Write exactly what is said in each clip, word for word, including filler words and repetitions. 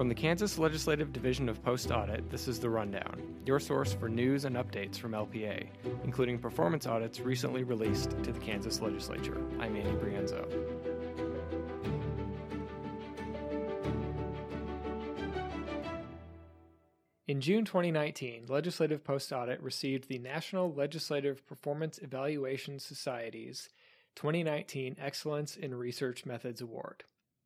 From the Kansas Legislative Division of Post Audit, this is The Rundown, your source for news and updates from L P A, including performance audits recently released to the Kansas Legislature. I'm Andy Brienzo. In June twenty nineteen, Legislative Post Audit received the National Legislative Performance Evaluation Society's twenty nineteen Excellence in Research Methods Award.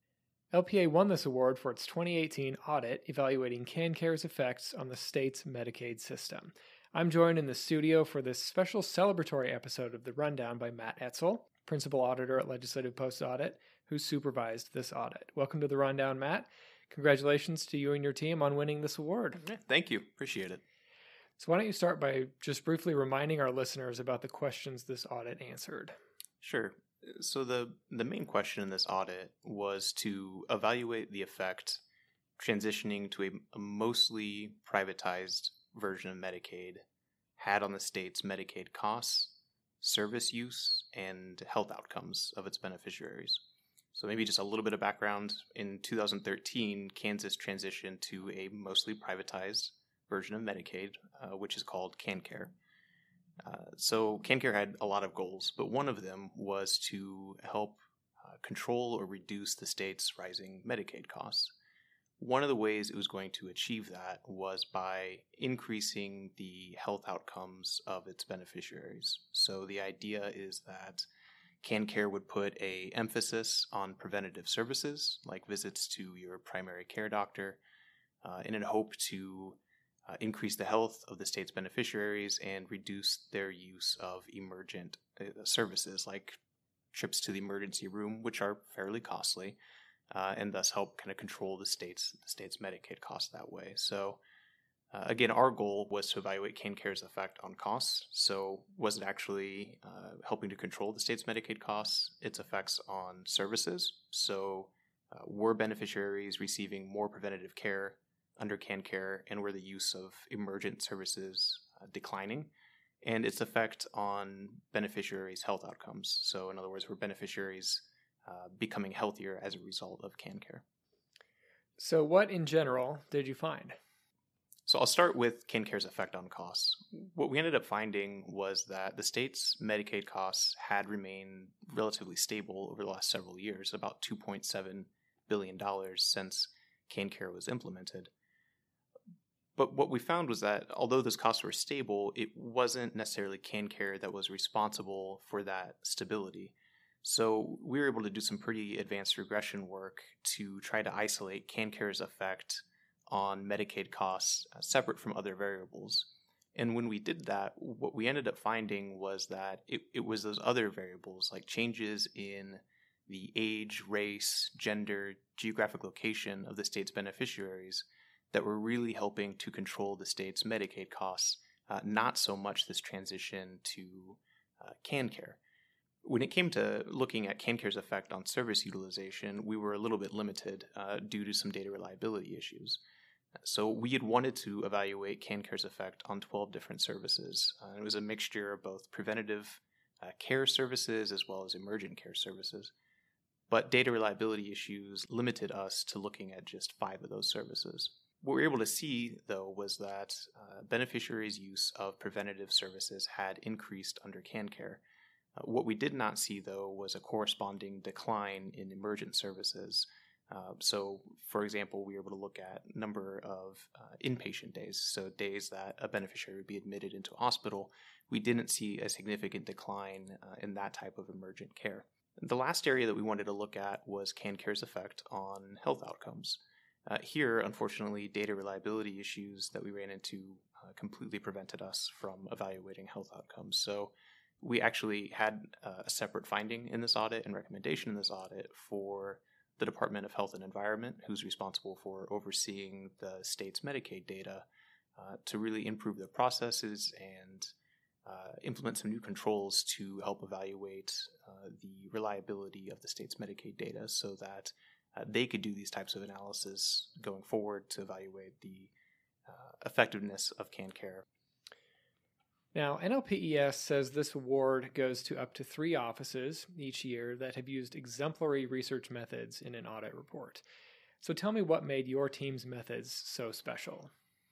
L P A won this award for its twenty eighteen audit evaluating CanCare's effects on the state's Medicaid system. I'm joined in the studio for this special celebratory episode of The Rundown by Matt Etzel, Principal Auditor at Legislative Post Audit, who supervised this audit. Welcome to The Rundown, Matt. Congratulations to you and your team on winning this award. Yeah, thank you. Appreciate it. So why don't you start by just briefly reminding our listeners about the questions this audit answered? Sure. So the, the main question in this audit was to evaluate the effect transitioning to a, a mostly privatized version of Medicaid had on the state's Medicaid costs, service use, and health outcomes of its beneficiaries. So maybe just a little bit of background. In two thousand thirteen, Kansas transitioned to a mostly privatized version of Medicaid, uh, which is called CanCare. Uh, so CanCare had a lot of goals, but one of them was to help uh, control or reduce the state's rising Medicaid costs. One of the ways it was going to achieve that was by increasing the health outcomes of its beneficiaries. So the idea is that CanCare would put a emphasis on preventative services, like visits to your primary care doctor, uh, in a hope to Uh, increase the health of the state's beneficiaries and reduce their use of emergent uh, services like trips to the emergency room, which are fairly costly, uh, and thus help kind of control the state's the state's Medicaid costs that way. So, uh, again, our goal was to evaluate CanCare's effect on costs. So, was it actually uh, helping to control the state's Medicaid costs? Its effects on services. So, uh, were beneficiaries receiving more preventative care under CanCare, and were the use of emergent services uh, declining, and its effect on beneficiaries' health outcomes. So in other words, were beneficiaries uh, becoming healthier as a result of CanCare? So what in general did you find? So I'll start with CanCare's effect on costs. What we ended up finding was that the state's Medicaid costs had remained relatively stable over the last several years, about two point seven billion dollars since CanCare was implemented. But what we found was that although those costs were stable, it wasn't necessarily CanCare that was responsible for that stability. So we were able to do some pretty advanced regression work to try to isolate CanCare's effect on Medicaid costs uh, separate from other variables. And when we did that, what we ended up finding was that it, it was those other variables like changes in the age, race, gender, geographic location of the state's beneficiaries that were really helping to control the state's Medicaid costs, uh, not so much this transition to uh, CanCare. When it came to looking at CanCare's effect on service utilization, we were a little bit limited uh, due to some data reliability issues. So we had wanted to evaluate CanCare's effect on twelve different services. Uh, it was a mixture of both preventative uh, care services as well as emergent care services. But data reliability issues limited us to looking at just five of those services. What we were able to see, though, was that uh, beneficiaries' use of preventative services had increased under CanCare. Uh, what we did not see, though, was a corresponding decline in emergent services. Uh, so, for example, we were able to look at number of uh, inpatient days, so days that a beneficiary would be admitted into a hospital. We didn't see a significant decline uh, in that type of emergent care. The last area that we wanted to look at was CanCare's effect on health outcomes. Uh, here, unfortunately, data reliability issues that we ran into uh, completely prevented us from evaluating health outcomes. So we actually had uh, a separate finding in this audit and recommendation in this audit for the Department of Health and Environment, who's responsible for overseeing the state's Medicaid data, uh, to really improve their processes and uh, implement some new controls to help evaluate uh, the reliability of the state's Medicaid data so that uh, they could do these types of analysis going forward to evaluate the uh, effectiveness of CanCare. Now, N L P E S says this award goes to up to three offices each year that have used exemplary research methods in an audit report. So tell me what made your team's methods so special.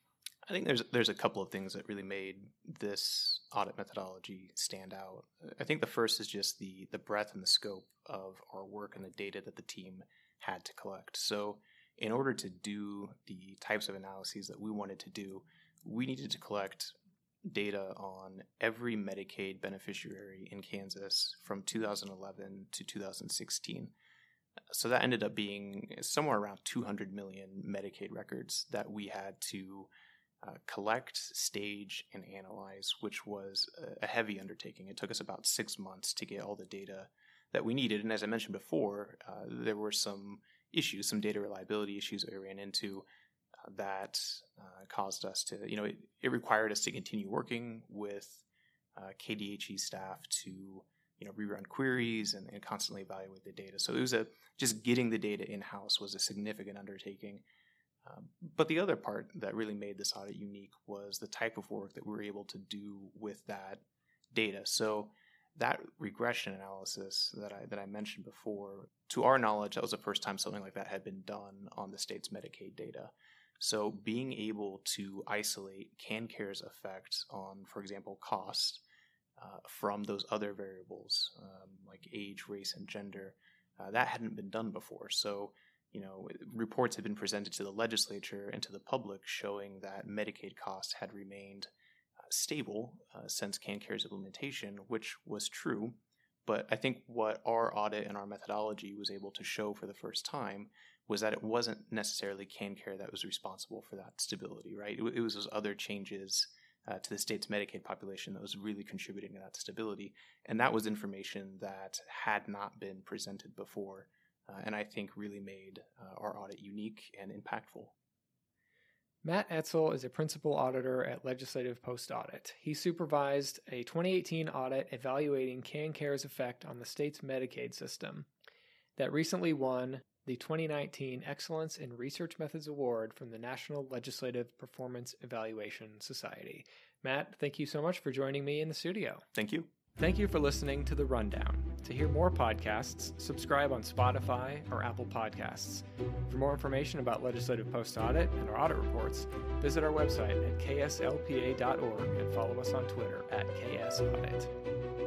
I think there's there's a couple of things that really made this audit methodology stand out. I think the first is just the the breadth and the scope of our work and the data that the team had to collect. So in order to do the types of analyses that we wanted to do, we needed to collect data on every Medicaid beneficiary in Kansas from two thousand eleven to two thousand sixteen. So that ended up being somewhere around two hundred million Medicaid records that we had to uh, collect, stage, and analyze, which was a heavy undertaking. It took us about six months to get all the data that we needed. And as I mentioned before, uh, there were some issues, some data reliability issues that we ran into uh, that uh, caused us to, you know, it, it required us to continue working with uh, K D H E staff to you know, rerun queries and, and constantly evaluate the data. So it was a, just getting the data in-house was a significant undertaking. Um, but the other part that really made this audit unique was the type of work that we were able to do with that data. So that regression analysis that I that I mentioned before, to our knowledge, that was the first time something like that had been done on the state's Medicaid data. So being able to isolate CanCare's effect on, for example, cost, Uh, from those other variables um, like age, race, and gender. Uh, that hadn't been done before. So, you know, reports had been presented to the legislature and to the public showing that Medicaid costs had remained uh, stable uh, since CanCare's implementation, which was true. But I think what our audit and our methodology was able to show for the first time was that it wasn't necessarily CanCare that was responsible for that stability, right? It, it was those other changes Uh, to the state's Medicaid population that was really contributing to that stability. And that was information that had not been presented before, uh, and I think really made uh, our audit unique and impactful. Matt Etzel is a principal auditor at Legislative Post Audit. He supervised a twenty eighteen audit evaluating CanCare's effect on the state's Medicaid system that recently won the twenty nineteen Excellence in Research Methods Award from the National Legislative Performance Evaluation Society. Matt, thank you so much for joining me in the studio. Thank you. Thank you for listening to The Rundown. To hear more podcasts, subscribe on Spotify or Apple Podcasts. For more information about Legislative Post Audit and our audit reports, visit our website at k s l p a dot org and follow us on Twitter at K S Audit.